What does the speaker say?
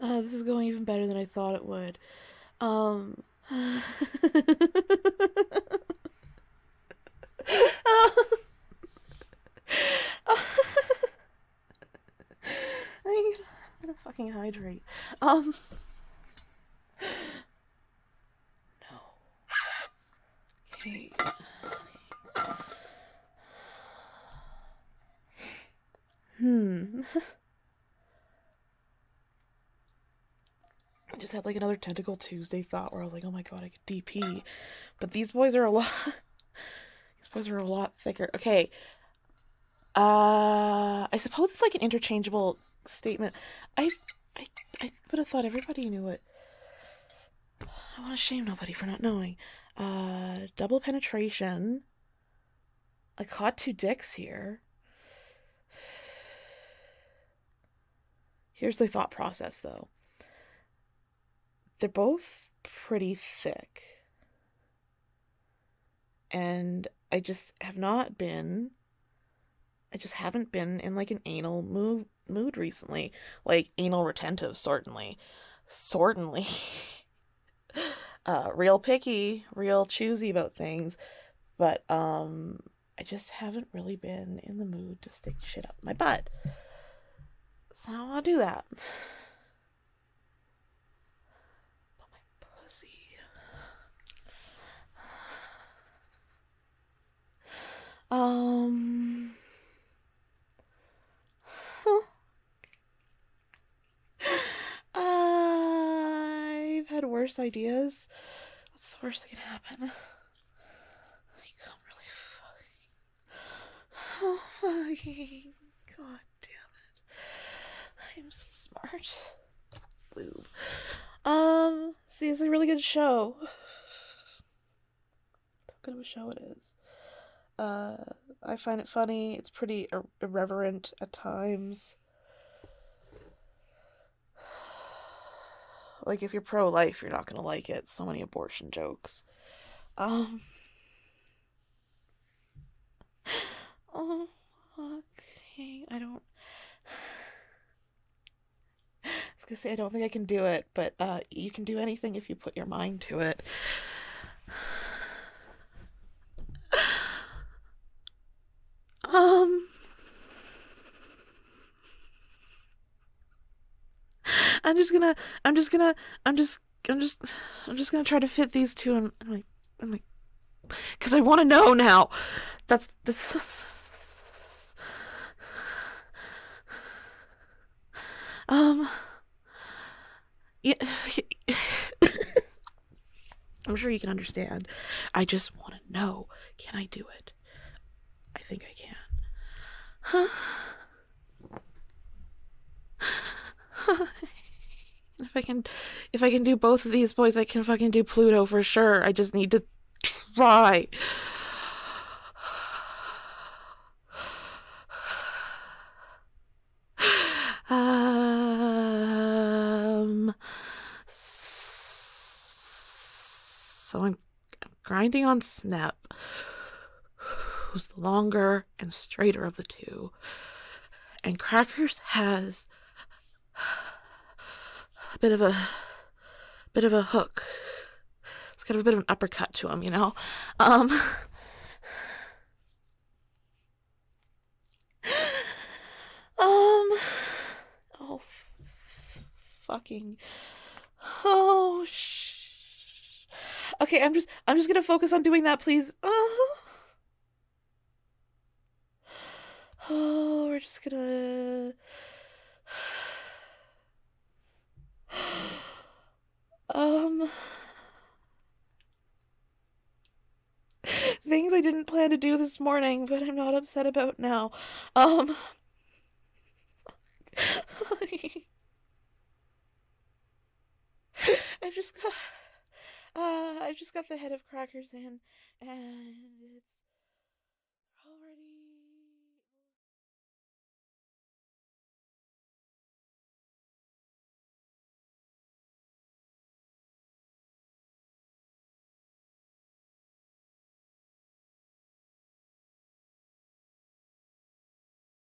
This is going even better than I thought it would. Um. I'm gonna fucking hydrate. Um. No. Okay. Hmm. I just had like another Tentacle Tuesday thought where I was like, oh my god, I could DP. But these boys are a lot. These boys are a lot thicker. Okay. I suppose it's like an interchangeable statement. I, I, I would have thought everybody knew it. I want to shame nobody for not knowing. Double penetration. I caught two dicks here. Here's the thought process, though. They're both pretty thick. And I just haven't been in like an anal mood recently. Like anal retentive, certainly. Certainly. Real picky, real choosy about things. But I just haven't really been in the mood to stick shit up my butt. So I don't wanna do that. But my pussy. Um I've had worse ideas. What's the worst that can happen? You come really fucking. God damn it. I'm so smart. Lube. See, it's a really good show. How good of a show it is. Uh, I find it funny. It's pretty irreverent at times. Like, if you're pro-life, you're not gonna like it. So many abortion jokes. Um. Oh, okay. I don't. I was gonna say I don't think I can do it, but you can do anything if you put your mind to it. Um. I'm just gonna. I'm just gonna. I'm just. I'm just. I'm just gonna try to fit these two in my because I want to know now. That's. Um. Yeah, I'm sure you can understand. I just want to know. Can I do it? I think I can. If I can, if I can do both of these boys, I can fucking do Pluto for sure. I just need to try. Um. So I'm grinding on Snap, who's the longer and straighter of the two, and Crackers has a bit of a hook. It's got a bit of an uppercut to him, you know. Um. Um. Oh, fucking. Oh, Okay, I'm just gonna focus on doing that, please. Oh, we're just gonna. Um. Things I didn't plan to do this morning, but I'm not upset about now. Um. I've just got. I've just got the head of Crackers in, and it's already